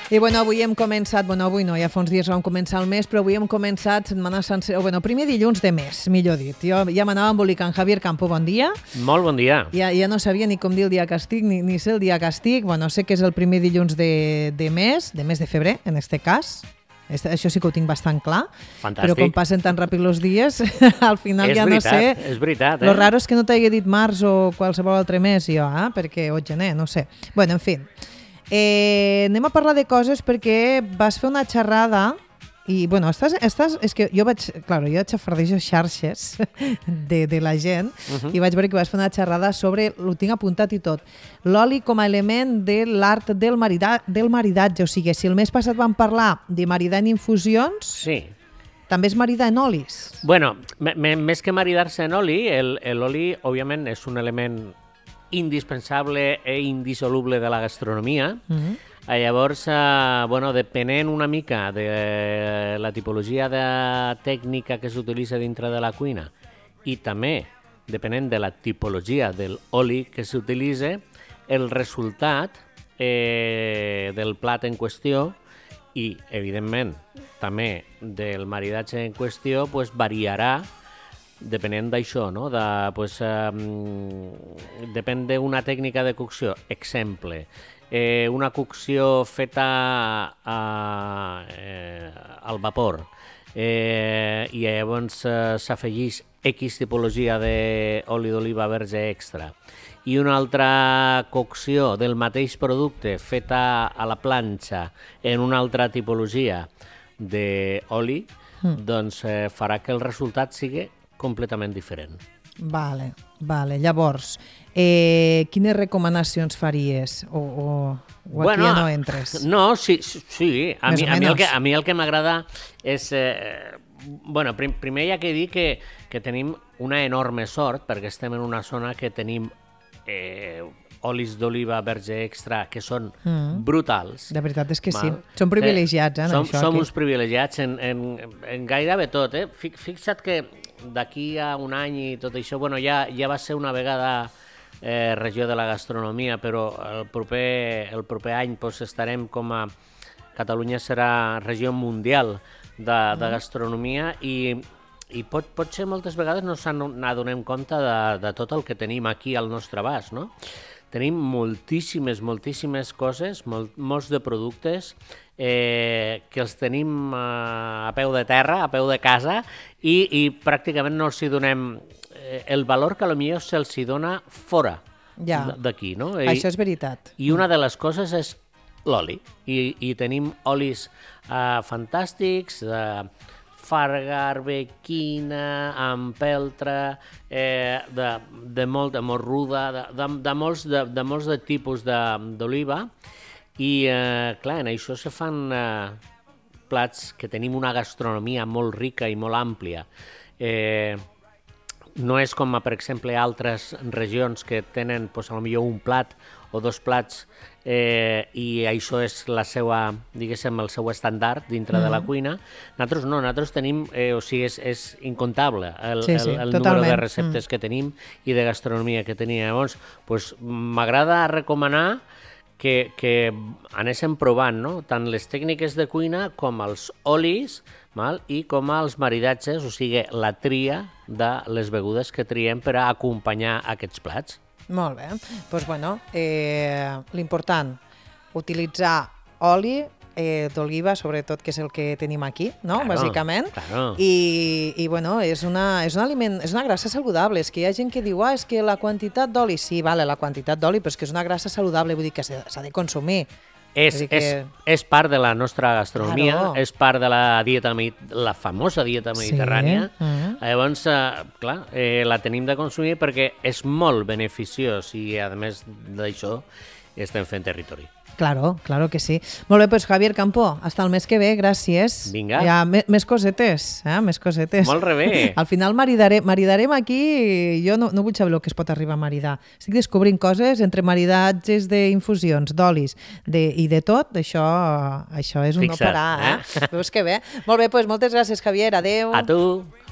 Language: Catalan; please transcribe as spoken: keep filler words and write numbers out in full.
I bueno, avui hem començat, bueno, avui no, ja fa uns dies vam començar el mes, però avui hem començat setmana sencera, o bueno, primer dilluns de mes, millor dit. Jo ja m'anava embolicant. Javier Campo, bon dia. Molt bon dia. Ja, ja no sabia ni com dir el dia que estic, ni, ni sé el dia que estic. Bueno, sé que és el primer dilluns de, de mes, de mes de febrer, en este cas. Este, això sí que ho tinc bastant clar. Fantàstic. Però com passen tan ràpid els dies, al final és ja veritat, no sé. És veritat, eh? Lo raro és que no t'hagi dit març o qualsevol altre mes, jo, eh? Perquè, o gener, no sé. Bueno, en fi. Eh, anem a parlar de coses perquè vas fer una xerrada i, bueno, estàs, estàs, és que jo vaig, clar, jo xafardeixo xarxes de, de la gent uh -huh. i vaig veure que vas fer una xerrada sobre, ho tinc apuntat i tot, l'oli com a element de l'art del, marida, del maridatge, o sigui, si el mes passat vam parlar de maridar en infusions, sí. També és maridar en olis. Bueno, més que maridar-se en oli, l'oli, òbviament, és un element indispensable e indissoluble de la gastronomia. Mm-hmm. Eh, llavors, eh, bueno, depenent una mica de la tipologia de tècnica que s'utilitza dintre de la cuina i també depenent de la tipologia del oli que s'utilitza, el resultat eh, del plat en qüestió i, evidentment, també del maridatge en qüestió, pues, variarà depenent d'això, no? De, pues, eh, depèn d'una tècnica de cocció. Exemple, eh, una cocció feta a, eh, al vapor eh, i llavors eh, s'afegeix X tipologia d'oli d'oliva verge extra i una altra cocció del mateix producte feta a la planxa en una altra tipologia d'oli, mm. doncs eh, farà que el resultat sigui completament diferent. Vale, vale. Llavors, eh, quines recomanacions faries? O, o, o bueno, aquí ja no entres? No, sí, sí. A, mi, a, mi, el que, a mi el que m'agrada és... Eh, bueno, prim, primer hi ha que dir que, que tenim una enorme sort, perquè estem en una zona que tenim eh, olis d'oliva verge extra que són mm. brutals. De veritat és que val? Sí. Som privilegiats, eh, en som, això. Som aquí. uns privilegiats en, en, en gairebé tot, eh? Fixa't que d'aquí a un any i tot això, bueno, ja, ja va ser una vegada eh, regió de la gastronomia, però el proper, el proper any pues, estarem com a... Catalunya serà regió mundial de, de gastronomia i, i pot, pot ser moltes vegades no s'adonem compte de, de tot el que tenim aquí al nostre abast, no? Tenim moltíssimes, moltíssimes coses, molt, molts de productes eh, que els tenim eh, a peu de terra, a peu de casa, i, i pràcticament no els hi donem eh, el valor que potser se'ls hi dona fora ja. d'aquí, no? I, això és veritat. I una de les coses és l'oli. I, i tenim olis eh, fantàstics, de farga, arbequina, empeltre, eh, de, de molt de morruda, de, de, de, molts, de, de molts de tipus d'oliva i, eh, clar, en això se fan eh, plats que tenim una gastronomia molt rica i molt àmplia. Eh, no és com, per exemple, altres regions que tenen pues, potser un plat o dos plats eh, i això és la seva, diguéssim, el seu estàndard dintre mm. de la cuina. Nosaltres no, nosaltres tenim, eh, o sigui, és, és incontable el, sí, sí, el, el totalment. número de receptes mm. que tenim i de gastronomia que tenim. Llavors, pues, m'agrada recomanar que, que anéssim provant, no? Tant les tècniques de cuina com els olis, val? I com els maridatges, o sigui, la tria de les begudes que triem per a acompanyar aquests plats. Molt bé. Doncs, pues bueno, eh, l'important, utilitzar oli eh, d'oliva, sobretot, que és el que tenim aquí, no? Claro, bàsicament. Claro. I, i bueno, és, una, és un aliment, és una grassa saludable. És que hi ha gent que diu, ah, és que la quantitat d'oli, sí, vale, la quantitat d'oli, però és que és una grassa saludable, vull dir que s'ha de consumir. És, que... és, és part de la nostra gastronomia, claro. És part de la dieta, la famosa dieta mediterrània. Sí. Uh-huh. Llavors, eh, clar, eh, la tenim de consumir perquè és molt beneficiós i, a més d'això, estem fent territori. Claro, claro que sí. Molt bé, doncs Javier Campo, hasta el mes que ve, gràcies. Vinga. Ja, més cosetes, eh? Més cosetes. Molt rebé. Al final maridaré, maridarem aquí, jo no, no vull saber el que es pot arribar a maridar. Estic descobrint coses entre maridatges d'infusions, d'olis de, i de tot, això, això és un Fixa't, no parar. Eh? Eh? Veus que bé. Molt bé, doncs moltes gràcies, Javier, adeu. A tu.